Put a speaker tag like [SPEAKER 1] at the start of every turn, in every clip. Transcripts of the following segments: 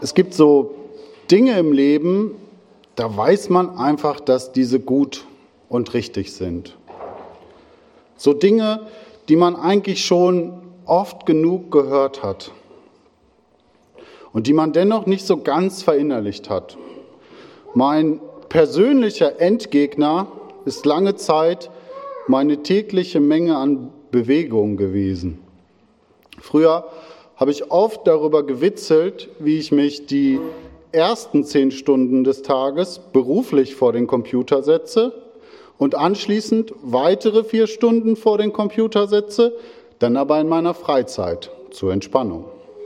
[SPEAKER 1] Es gibt so Dinge im Leben, da weiß man einfach, dass diese gut und richtig sind. So Dinge, die man eigentlich schon oft genug gehört hat und die man dennoch nicht so ganz verinnerlicht hat. Mein persönlicher Endgegner ist lange Zeit meine tägliche Menge an Bewegung gewesen. Früher habe ich oft darüber gewitzelt, wie ich mich die ersten 10 Stunden des Tages beruflich vor den Computer setze und anschließend weitere 4 Stunden vor den Computer setze, dann aber in meiner Freizeit zur Entspannung.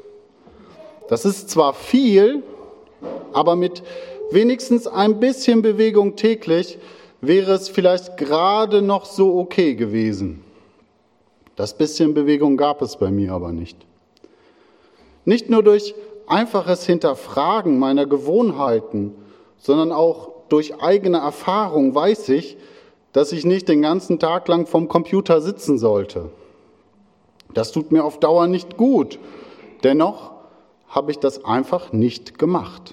[SPEAKER 1] Das ist zwar viel, aber mit wenigstens ein bisschen Bewegung täglich wäre es vielleicht gerade noch so okay gewesen. Das bisschen Bewegung gab es bei mir aber nicht. Nicht nur durch einfaches Hinterfragen meiner Gewohnheiten, sondern auch durch eigene Erfahrung weiß ich, dass ich nicht den ganzen Tag lang vom Computer sitzen sollte. Das tut mir auf Dauer nicht gut. Dennoch habe ich das einfach nicht gemacht.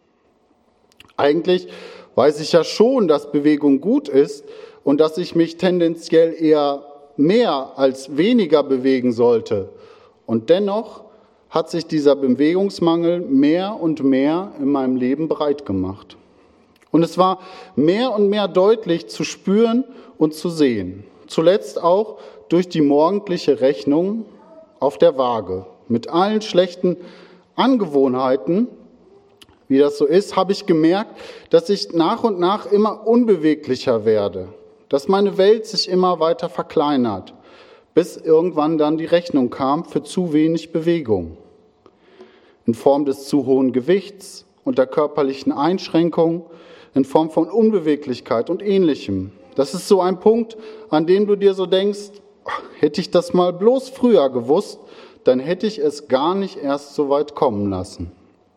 [SPEAKER 1] Eigentlich weiß ich ja schon, dass Bewegung gut ist und dass ich mich tendenziell eher mehr als weniger bewegen sollte. Und dennoch hat sich dieser Bewegungsmangel mehr und mehr in meinem Leben breit gemacht. Und es war mehr und mehr deutlich zu spüren und zu sehen. Zuletzt auch durch die morgendliche Rechnung auf der Waage. Mit allen schlechten Angewohnheiten, wie das so ist, habe ich gemerkt, dass ich nach und nach immer unbeweglicher werde, dass meine Welt sich immer weiter verkleinert, bis irgendwann dann die Rechnung kam für zu wenig Bewegung. In Form des zu hohen Gewichts und der körperlichen Einschränkung, in Form von Unbeweglichkeit und Ähnlichem. Das ist so ein Punkt, an dem du dir so denkst, hätte ich das mal bloß früher gewusst, dann hätte ich es gar nicht erst so weit kommen lassen.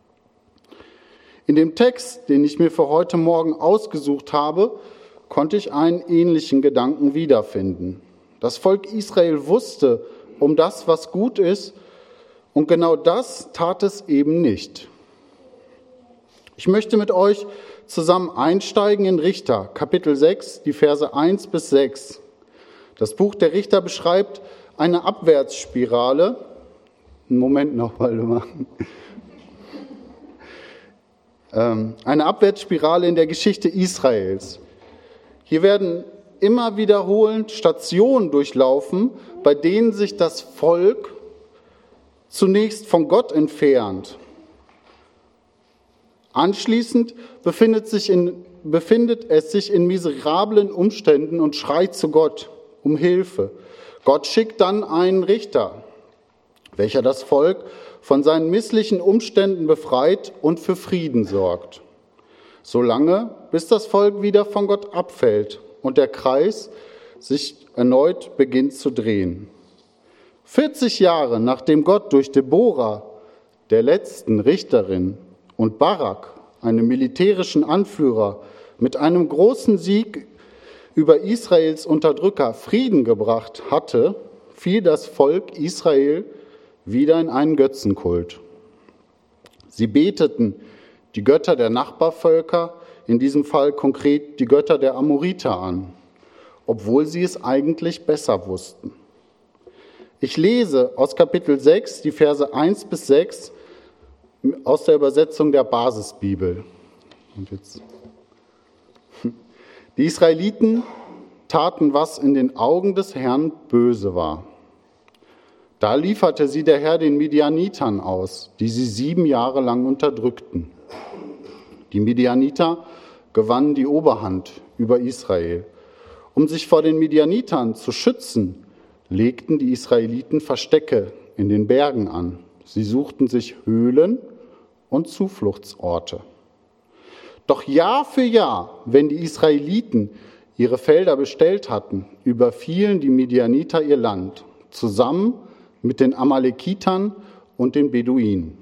[SPEAKER 1] In dem Text, den ich mir für heute Morgen ausgesucht habe, konnte ich einen ähnlichen Gedanken wiederfinden. Das Volk Israel wusste um das, was gut ist, und genau das tat es eben nicht. Ich möchte mit euch zusammen einsteigen in Richter, Kapitel 6, die Verse 1 bis 6. Das Buch der Richter beschreibt eine Abwärtsspirale. Einen Moment noch, Waldemar. Eine Abwärtsspirale in der Geschichte Israels. Hier werden immer wiederholend Stationen durchlaufen, bei denen sich das Volk zunächst von Gott entfernt. Anschließend befindet es sich in miserablen Umständen und schreit zu Gott um Hilfe. Gott schickt dann einen Richter, welcher das Volk von seinen misslichen Umständen befreit und für Frieden sorgt. Solange, bis das Volk wieder von Gott abfällt und der Kreis sich erneut beginnt zu drehen. 40 Jahre nachdem Gott durch Deborah, der letzten Richterin, und Barak, einem militärischen Anführer, mit einem großen Sieg über Israels Unterdrücker Frieden gebracht hatte, fiel das Volk Israel wieder in einen Götzenkult. Sie beteten die Götter der Nachbarvölker, in diesem Fall konkret die Götter der Amoriter an, obwohl sie es eigentlich besser wussten. Ich lese aus Kapitel 6, die Verse 1 bis 6, aus der Übersetzung der Basisbibel. Und jetzt. Die Israeliten taten, was in den Augen des Herrn böse war. Da lieferte sie der Herr den Midianitern aus, die sie 7 Jahre lang unterdrückten. Die Midianiter gewannen die Oberhand über Israel. Um sich vor den Midianitern zu schützen, legten die Israeliten Verstecke in den Bergen an. Sie suchten sich Höhlen und Zufluchtsorte. Doch Jahr für Jahr, wenn die Israeliten ihre Felder bestellt hatten, überfielen die Midianiter ihr Land, zusammen mit den Amalekitern und den Beduinen.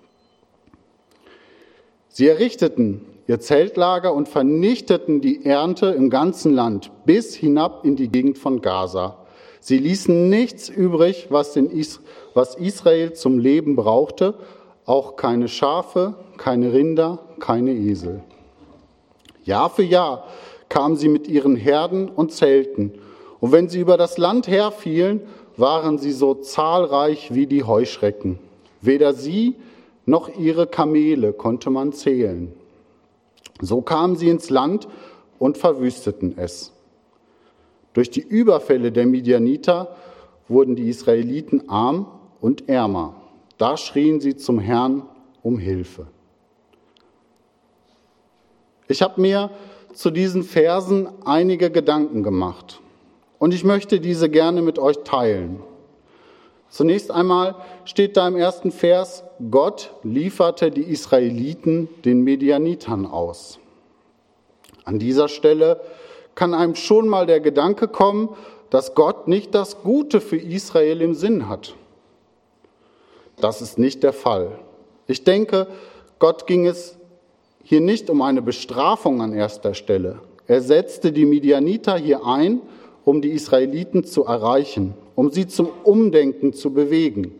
[SPEAKER 1] Sie errichteten ihr Zeltlager und vernichteten die Ernte im ganzen Land bis hinab in die Gegend von Gaza. Sie ließen nichts übrig, was Israel zum Leben brauchte, auch keine Schafe, keine Rinder, keine Esel. Jahr für Jahr kamen sie mit ihren Herden und Zelten, und wenn sie über das Land herfielen, waren sie so zahlreich wie die Heuschrecken. Weder sie noch ihre Kamele konnte man zählen. So kamen sie ins Land und verwüsteten es. Durch die Überfälle der Midianiter wurden die Israeliten arm und ärmer. Da schrien sie zum Herrn um Hilfe. Ich habe mir zu diesen Versen einige Gedanken gemacht und ich möchte diese gerne mit euch teilen. Zunächst einmal steht da im ersten Vers, Gott lieferte die Israeliten den Midianitern aus. An dieser Stelle kann einem schon mal der Gedanke kommen, dass Gott nicht das Gute für Israel im Sinn hat. Das ist nicht der Fall. Ich denke, Gott ging es hier nicht um eine Bestrafung an erster Stelle. Er setzte die Midianiter hier ein, um die Israeliten zu erreichen, um sie zum Umdenken zu bewegen.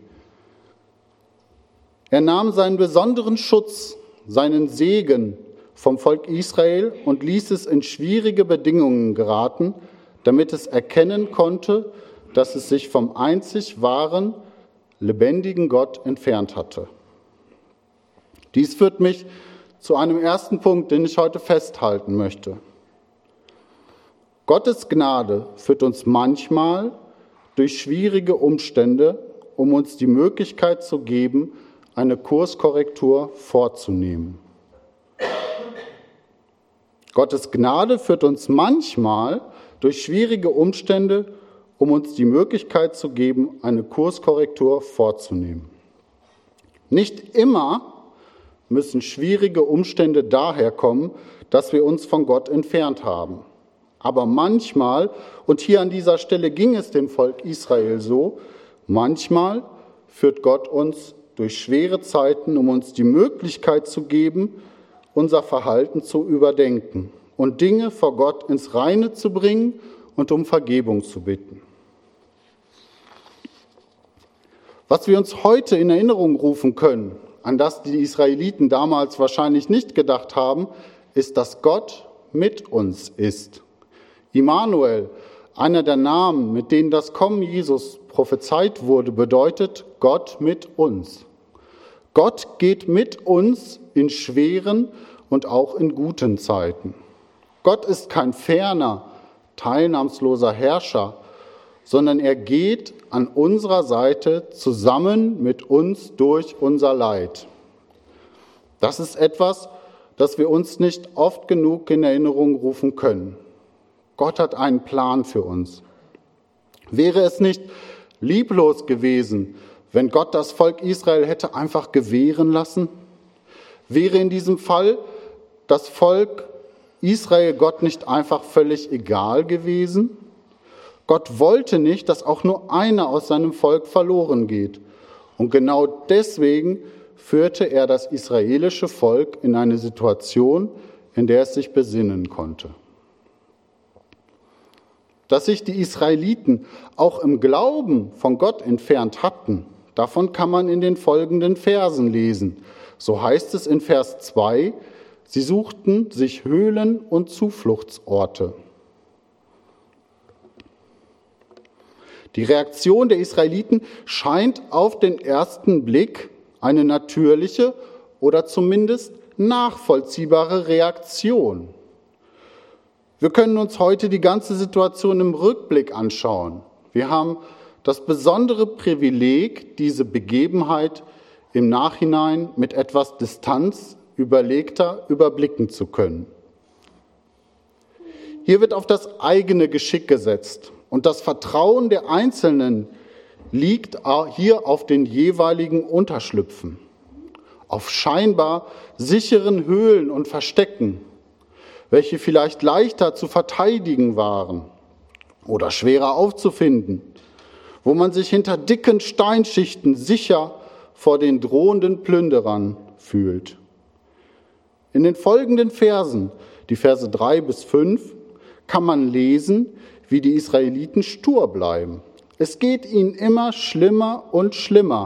[SPEAKER 1] Er nahm seinen besonderen Schutz, seinen Segen vom Volk Israel und ließ es in schwierige Bedingungen geraten, damit es erkennen konnte, dass es sich vom einzig wahren, lebendigen Gott entfernt hatte. Dies führt mich zu einem ersten Punkt, den ich heute festhalten möchte. Gottes Gnade führt uns manchmal durch schwierige Umstände, um uns die Möglichkeit zu geben, eine Kurskorrektur vorzunehmen. Gottes Gnade führt uns manchmal durch schwierige Umstände, um uns die Möglichkeit zu geben, eine Kurskorrektur vorzunehmen. Nicht immer müssen schwierige Umstände daher kommen, dass wir uns von Gott entfernt haben. Aber manchmal, und hier an dieser Stelle ging es dem Volk Israel so, manchmal führt Gott uns durch schwere Zeiten, um uns die Möglichkeit zu geben, unser Verhalten zu überdenken und Dinge vor Gott ins Reine zu bringen und um Vergebung zu bitten. Was wir uns heute in Erinnerung rufen können, an das die Israeliten damals wahrscheinlich nicht gedacht haben, ist, dass Gott mit uns ist. Immanuel, einer der Namen, mit denen das Kommen Jesus prophezeit wurde, bedeutet Gott mit uns. Gott geht mit uns in schweren und auch in guten Zeiten. Gott ist kein ferner, teilnahmsloser Herrscher, sondern er geht an unserer Seite zusammen mit uns durch unser Leid. Das ist etwas, das wir uns nicht oft genug in Erinnerung rufen können. Gott hat einen Plan für uns. Wäre es nicht lieblos gewesen, wenn Gott das Volk Israel hätte einfach gewähren lassen? Wäre in diesem Fall das Volk Israel Gott nicht einfach völlig egal gewesen? Gott wollte nicht, dass auch nur einer aus seinem Volk verloren geht. Und genau deswegen führte er das israelische Volk in eine Situation, in der es sich besinnen konnte. Dass sich die Israeliten auch im Glauben von Gott entfernt hatten, davon kann man in den folgenden Versen lesen. So heißt es in Vers 2, sie suchten sich Höhlen und Zufluchtsorte. Die Reaktion der Israeliten scheint auf den ersten Blick eine natürliche oder zumindest nachvollziehbare Reaktion. Wir können uns heute die ganze Situation im Rückblick anschauen. Wir haben das besondere Privileg, diese Begebenheit im Nachhinein mit etwas Distanz überlegter überblicken zu können. Hier wird auf das eigene Geschick gesetzt und das Vertrauen der Einzelnen liegt hier auf den jeweiligen Unterschlüpfen, auf scheinbar sicheren Höhlen und Verstecken, welche vielleicht leichter zu verteidigen waren oder schwerer aufzufinden, wo man sich hinter dicken Steinschichten sicher vor den drohenden Plünderern fühlt. In den folgenden Versen, die Verse 3 bis 5, kann man lesen, wie die Israeliten stur bleiben. Es geht ihnen immer schlimmer und schlimmer,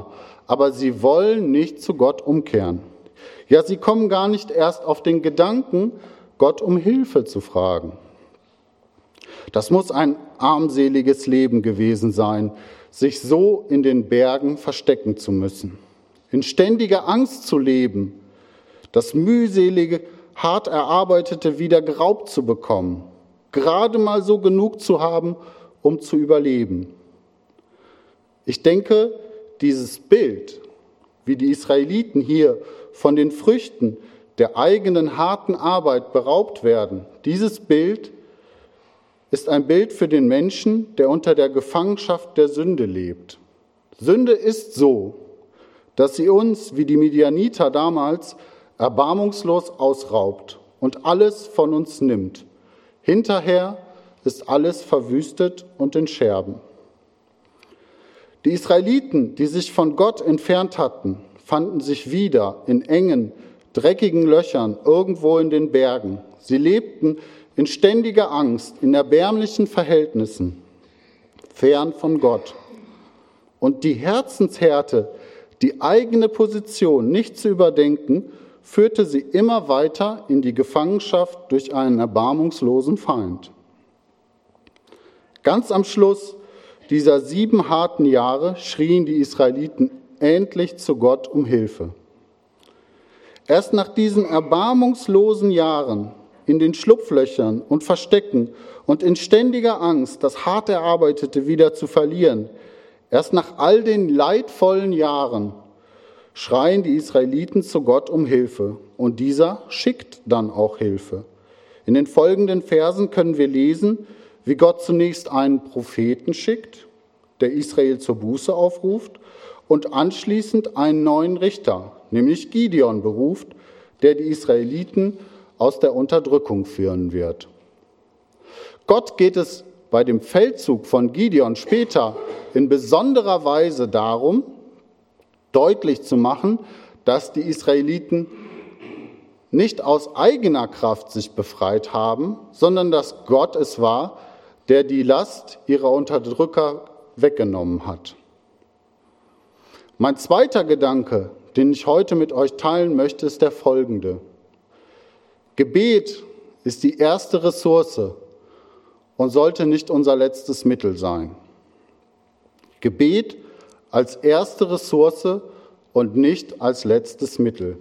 [SPEAKER 1] aber sie wollen nicht zu Gott umkehren. Ja, sie kommen gar nicht erst auf den Gedanken, Gott um Hilfe zu fragen. Das muss ein armseliges Leben gewesen sein, sich so in den Bergen verstecken zu müssen, in ständiger Angst zu leben, das mühselige, hart erarbeitete wieder geraubt zu bekommen, gerade mal so genug zu haben, um zu überleben. Ich denke, dieses Bild, wie die Israeliten hier von den Früchten der eigenen harten Arbeit beraubt werden, dieses Bild ist ein Bild für den Menschen, der unter der Gefangenschaft der Sünde lebt. Sünde ist so, dass sie uns, wie die Midianiter damals, erbarmungslos ausraubt und alles von uns nimmt. Hinterher ist alles verwüstet und in Scherben. Die Israeliten, die sich von Gott entfernt hatten, fanden sich wieder in engen, dreckigen Löchern irgendwo in den Bergen. Sie lebten in ständiger Angst, in erbärmlichen Verhältnissen, fern von Gott. Und die Herzenshärte, die eigene Position nicht zu überdenken, führte sie immer weiter in die Gefangenschaft durch einen erbarmungslosen Feind. Ganz am Schluss dieser 7 harten Jahre schrien die Israeliten endlich zu Gott um Hilfe. Erst nach diesen erbarmungslosen Jahren in den Schlupflöchern und Verstecken und in ständiger Angst, das hart Erarbeitete wieder zu verlieren, erst nach all den leidvollen Jahren schreien die Israeliten zu Gott um Hilfe. Und dieser schickt dann auch Hilfe. In den folgenden Versen können wir lesen, wie Gott zunächst einen Propheten schickt, der Israel zur Buße aufruft, und anschließend einen neuen Richter, nämlich Gideon, beruft, der die Israeliten aus der Unterdrückung führen wird. Gott geht es bei dem Feldzug von Gideon später in besonderer Weise darum, deutlich zu machen, dass die Israeliten nicht aus eigener Kraft sich befreit haben, sondern dass Gott es war, der die Last ihrer Unterdrücker weggenommen hat. Mein zweiter Gedanke, den ich heute mit euch teilen möchte, ist der folgende. Gebet ist die erste Ressource und sollte nicht unser letztes Mittel sein. Gebet als erste Ressource und nicht als letztes Mittel.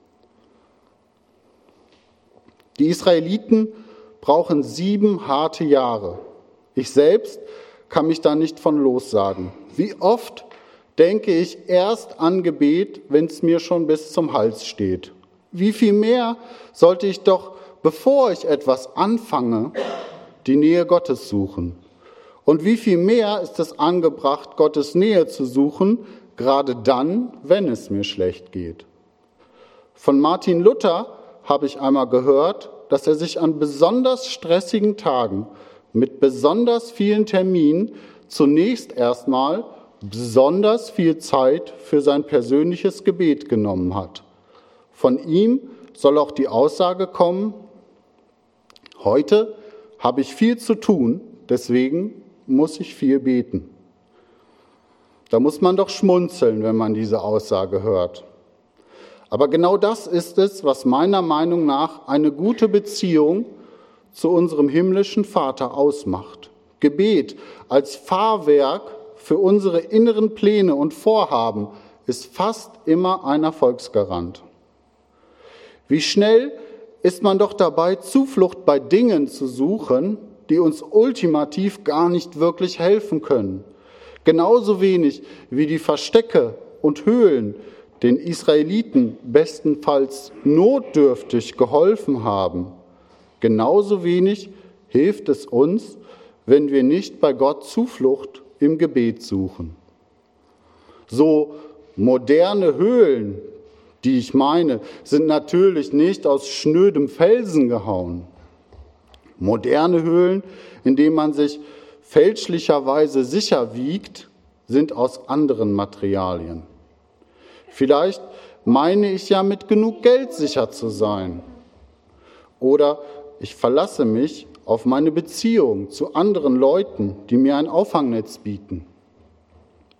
[SPEAKER 1] Die Israeliten brauchen 7 harte Jahre. Ich selbst kann mich da nicht von lossagen. Wie oft denke ich erst an Gebet, wenn es mir schon bis zum Hals steht. Wie viel mehr sollte ich doch, bevor ich etwas anfange, die Nähe Gottes suchen? Und wie viel mehr ist es angebracht, Gottes Nähe zu suchen, gerade dann, wenn es mir schlecht geht? Von Martin Luther habe ich einmal gehört, dass er sich an besonders stressigen Tagen mit besonders vielen Terminen zunächst erstmal besonders viel Zeit für sein persönliches Gebet genommen hat. Von ihm soll auch die Aussage kommen, heute habe ich viel zu tun, deswegen muss ich viel beten. Da muss man doch schmunzeln, wenn man diese Aussage hört. Aber genau das ist es, was meiner Meinung nach eine gute Beziehung zu unserem himmlischen Vater ausmacht. Gebet als Fahrwerk für unsere inneren Pläne und Vorhaben ist fast immer ein Erfolgsgarant. Wie schnell ist man doch dabei, Zuflucht bei Dingen zu suchen, die uns ultimativ gar nicht wirklich helfen können. Genauso wenig wie die Verstecke und Höhlen den Israeliten bestenfalls notdürftig geholfen haben. Genauso wenig hilft es uns, wenn wir nicht bei Gott Zuflucht im Gebet suchen. So moderne Höhlen, die ich meine, sind natürlich nicht aus schnödem Felsen gehauen. Moderne Höhlen, in denen man sich fälschlicherweise sicher wiegt, sind aus anderen Materialien. Vielleicht meine ich ja mit genug Geld sicher zu sein. Oder ich verlasse mich auf meine Beziehung zu anderen Leuten, die mir ein Auffangnetz bieten.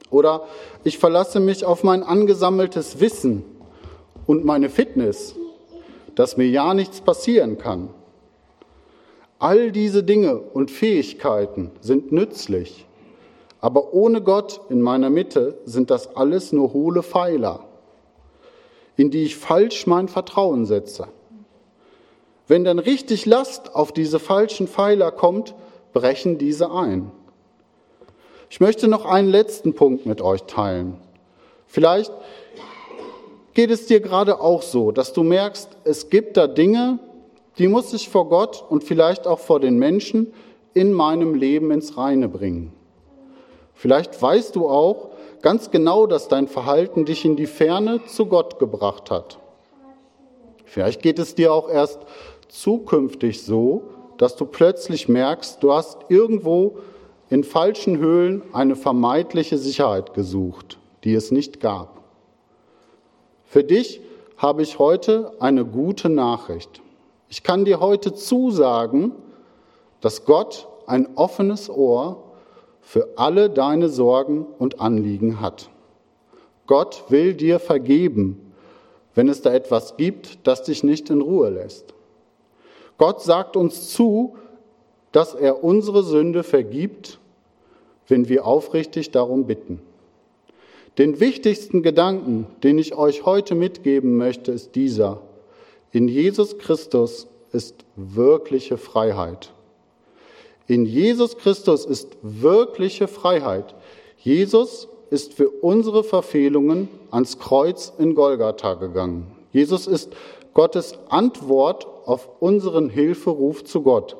[SPEAKER 1] Oder ich verlasse mich auf mein angesammeltes Wissen und meine Fitness, dass mir ja nichts passieren kann. All diese Dinge und Fähigkeiten sind nützlich, aber ohne Gott in meiner Mitte sind das alles nur hohle Pfeiler, in die ich falsch mein Vertrauen setze. Wenn dann richtig Last auf diese falschen Pfeiler kommt, brechen diese ein. Ich möchte noch einen letzten Punkt mit euch teilen. Vielleicht geht es dir gerade auch so, dass du merkst, es gibt da Dinge, die muss ich vor Gott und vielleicht auch vor den Menschen in meinem Leben ins Reine bringen. Vielleicht weißt du auch ganz genau, dass dein Verhalten dich in die Ferne zu Gott gebracht hat. Vielleicht geht es dir auch erst zukünftig so, dass du plötzlich merkst, du hast irgendwo in falschen Höhlen eine vermeintliche Sicherheit gesucht, die es nicht gab. Für dich habe ich heute eine gute Nachricht. Ich kann dir heute zusagen, dass Gott ein offenes Ohr für alle deine Sorgen und Anliegen hat. Gott will dir vergeben, wenn es da etwas gibt, das dich nicht in Ruhe lässt. Gott sagt uns zu, dass er unsere Sünde vergibt, wenn wir aufrichtig darum bitten. Den wichtigsten Gedanken, den ich euch heute mitgeben möchte, ist dieser: In Jesus Christus ist wirkliche Freiheit. In Jesus Christus ist wirkliche Freiheit. Jesus ist für unsere Verfehlungen ans Kreuz in Golgatha gegangen. Jesus ist Gottes Antwort auf unseren Hilferuf zu Gott.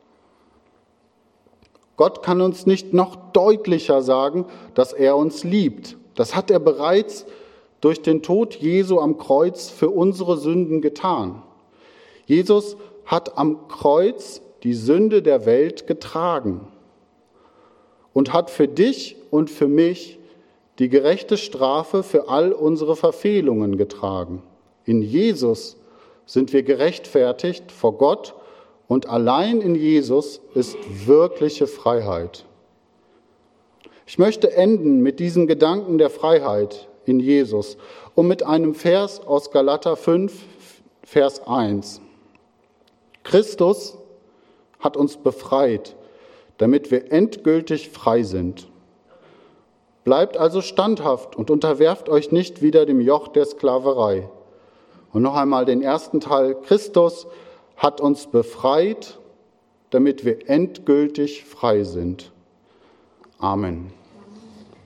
[SPEAKER 1] Gott kann uns nicht noch deutlicher sagen, dass er uns liebt. Das hat er bereits durch den Tod Jesu am Kreuz für unsere Sünden getan. Jesus hat am Kreuz die Sünde der Welt getragen und hat für dich und für mich die gerechte Strafe für all unsere Verfehlungen getragen. In Jesus sind wir gerechtfertigt vor Gott und allein in Jesus ist wirkliche Freiheit. Ich möchte enden mit diesem Gedanken der Freiheit in Jesus und mit einem Vers aus Galater 5, Vers 1. Christus hat uns befreit, damit wir endgültig frei sind. Bleibt also standhaft und unterwerft euch nicht wieder dem Joch der Sklaverei. Und noch einmal den ersten Teil. Christus hat uns befreit, damit wir endgültig frei sind. Amen.